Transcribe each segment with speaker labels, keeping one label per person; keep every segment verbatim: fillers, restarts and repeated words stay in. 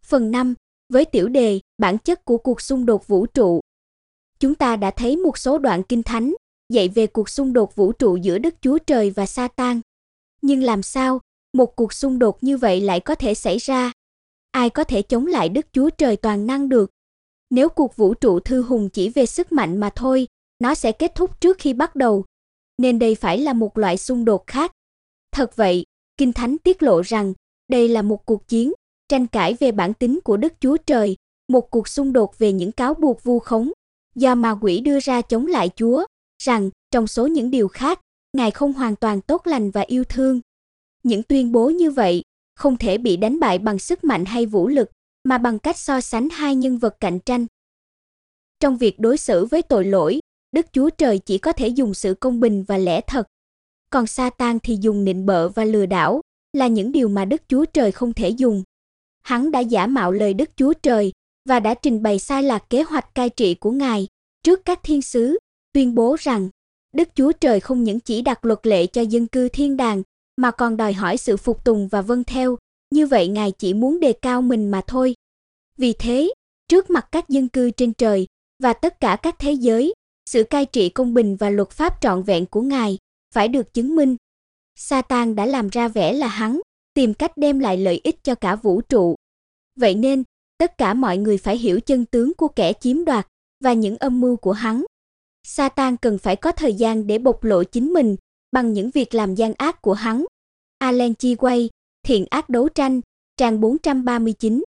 Speaker 1: Phần năm, với tiểu đề, bản chất của cuộc xung đột vũ trụ. Chúng ta đã thấy một số đoạn Kinh Thánh dạy về cuộc xung đột vũ trụ giữa Đức Chúa Trời và Sa-tan. Nhưng làm sao một cuộc xung đột như vậy lại có thể xảy ra? Ai có thể chống lại Đức Chúa Trời toàn năng được? Nếu cuộc vũ trụ thư hùng chỉ về sức mạnh mà thôi, nó sẽ kết thúc trước khi bắt đầu. Nên đây phải là một loại xung đột khác. Thật vậy, Kinh Thánh tiết lộ rằng đây là một cuộc chiến, tranh cãi về bản tính của Đức Chúa Trời, một cuộc xung đột về những cáo buộc vu khống do ma quỷ đưa ra chống lại Chúa, rằng trong số những điều khác, Ngài không hoàn toàn tốt lành và yêu thương. Những tuyên bố như vậy không thể bị đánh bại bằng sức mạnh hay vũ lực, mà bằng cách so sánh hai nhân vật cạnh tranh. Trong việc đối xử với tội lỗi, Đức Chúa Trời chỉ có thể dùng sự công bình và lẽ thật. Còn Sa-tan thì dùng nịnh bợ và lừa đảo, là những điều mà Đức Chúa Trời không thể dùng. Hắn đã giả mạo lời Đức Chúa Trời và đã trình bày sai lạc kế hoạch cai trị của Ngài trước các thiên sứ, tuyên bố rằng Đức Chúa Trời không những chỉ đặt luật lệ cho dân cư thiên đàng, mà còn đòi hỏi sự phục tùng và vâng theo, như vậy Ngài chỉ muốn đề cao mình mà thôi. Vì thế, trước mặt các dân cư trên trời và tất cả các thế giới, sự cai trị công bình và luật pháp trọn vẹn của Ngài phải được chứng minh. Sa-tan đã làm ra vẻ là hắn, tìm cách đem lại lợi ích cho cả vũ trụ. Vậy nên, tất cả mọi người phải hiểu chân tướng của kẻ chiếm đoạt và những âm mưu của hắn. Sa-tan cần phải có thời gian để bộc lộ chính mình bằng những việc làm gian ác của hắn. Alan G. Way, Thiện ác đấu tranh, trang bốn trăm ba mươi chín.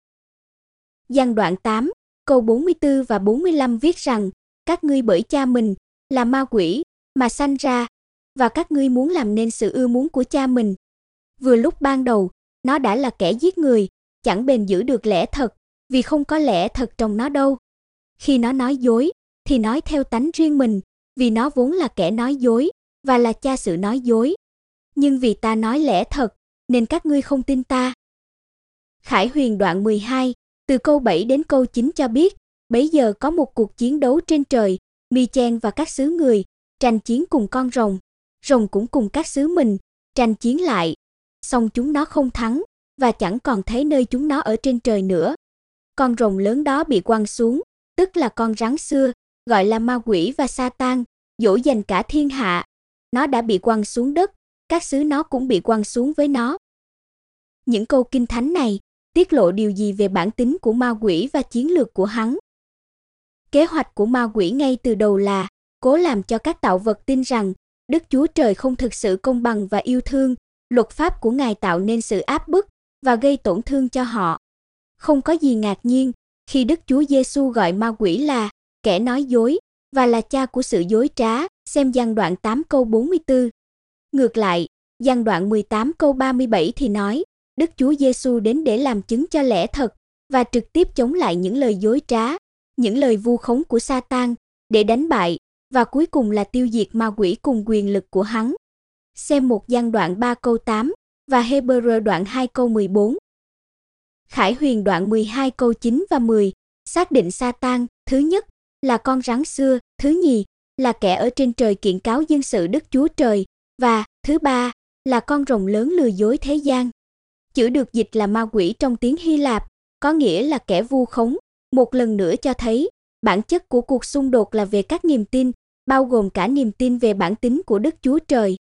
Speaker 1: Giăng đoạn tám, câu bốn mươi tư và bốn mươi lăm viết rằng, các ngươi bởi cha mình, là ma quỷ, mà sanh ra, và các ngươi muốn làm nên sự ưa muốn của cha mình. Vừa lúc ban đầu, nó đã là kẻ giết người, chẳng bền giữ được lẽ thật, vì không có lẽ thật trong nó đâu. Khi nó nói dối, thì nói theo tánh riêng mình, vì nó vốn là kẻ nói dối, và là cha sự nói dối. Nhưng vì ta nói lẽ thật, nên các ngươi không tin ta. Khải Huyền đoạn mười hai, từ câu bảy đến câu chín cho biết, bấy giờ có một cuộc chiến đấu trên trời, Mi-chen và các xứ người, tranh chiến cùng con rồng. Rồng cũng cùng các xứ mình, tranh chiến lại. Song chúng nó không thắng, và chẳng còn thấy nơi chúng nó ở trên trời nữa. Con rồng lớn đó bị quăng xuống, tức là con rắn xưa, gọi là ma quỷ và Sa-tan, dỗ dành cả thiên hạ. Nó đã bị quăng xuống đất, các xứ nó cũng bị quăng xuống với nó. Những câu kinh thánh này tiết lộ điều gì về bản tính của ma quỷ và chiến lược của hắn? Kế hoạch của ma quỷ ngay từ đầu là cố làm cho các tạo vật tin rằng Đức Chúa Trời không thực sự công bằng và yêu thương, luật pháp của Ngài tạo nên sự áp bức và gây tổn thương cho họ. Không có gì ngạc nhiên khi Đức Chúa Giêsu gọi ma quỷ là kẻ nói dối và là cha của sự dối trá, xem Giăng đoạn tám câu bốn mươi tư. Ngược lại, Giăng đoạn mười tám câu ba mươi bảy thì nói, Đức Chúa Giêsu đến để làm chứng cho lẽ thật và trực tiếp chống lại những lời dối trá, những lời vu khống của Sa-tan, để đánh bại và cuối cùng là tiêu diệt ma quỷ cùng quyền lực của hắn. Xem một Giăng đoạn ba câu tám và Hê-bơ-rơ đoạn hai câu mười bốn. Khải Huyền đoạn mười hai câu chín và mười, xác định Sa-tan, thứ nhất, là con rắn xưa, thứ nhì, là kẻ ở trên trời kiện cáo dân sự Đức Chúa Trời, và, thứ ba, là con rồng lớn lừa dối thế gian. Chữ được dịch là ma quỷ trong tiếng Hy Lạp, có nghĩa là kẻ vu khống, một lần nữa cho thấy, bản chất của cuộc xung đột là về các niềm tin, bao gồm cả niềm tin về bản tính của Đức Chúa Trời.